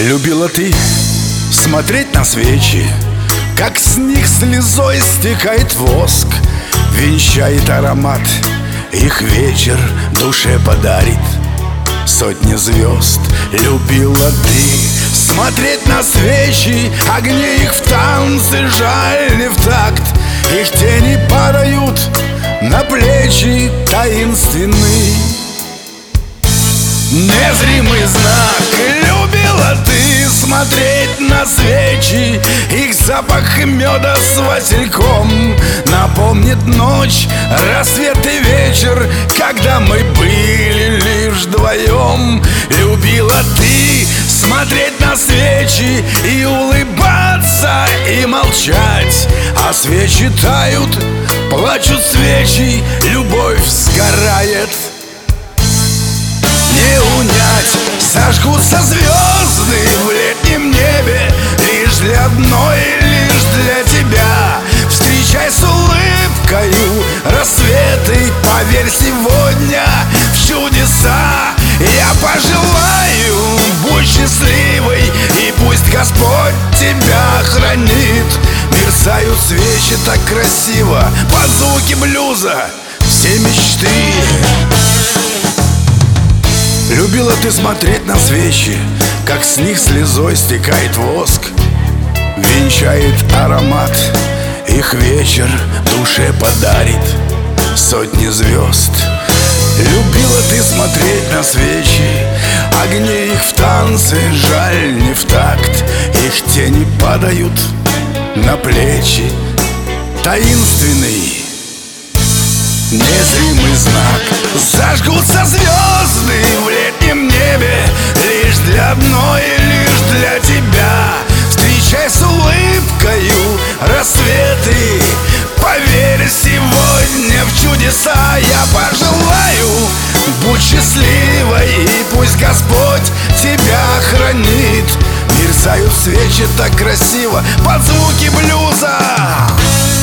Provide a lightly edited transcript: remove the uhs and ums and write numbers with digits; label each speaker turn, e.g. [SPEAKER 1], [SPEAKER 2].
[SPEAKER 1] Любила ты смотреть на свечи, как с них слезой стекает воск, венчает аромат, их вечер душе подарит сотни звезд. Любила ты смотреть на свечи, огни их в танце, жаль не в такт, их тени падают на плечи таинственный, незримый знак. Любила ты смотреть на свечи, их запах меда с васильком напомнит ночь, рассвет и вечер, когда мы были лишь вдвоем. Любила ты смотреть на свечи и улыбаться, и молчать, а свечи тают, плачут свечи, любовь сгорает. Не унять, зажгутся звезды в летнем небе, лишь для одной, лишь для тебя. Встречай с улыбкою рассветы, поверь сегодня в чудеса. Я пожелаю, будь счастливой, и пусть Господь тебя хранит. Мерцают свечи так красиво под звуки блюза, все мечты. Любила ты смотреть на свечи, как с них слезой стекает воск, венчает аромат, их вечер душе подарит сотни звезд. Любила ты смотреть на свечи, огни их в танце, жаль не в такт, их тени падают на плечи, таинственный, незримый знак. Зажгутся звезды в летнем небе, лишь для одной, лишь для тебя. Встречай с улыбкою рассветы, поверь сегодня в чудеса. Я пожелаю, будь счастливой, и пусть Господь тебя хранит. Мерцают свечи так красиво под звуки блюза.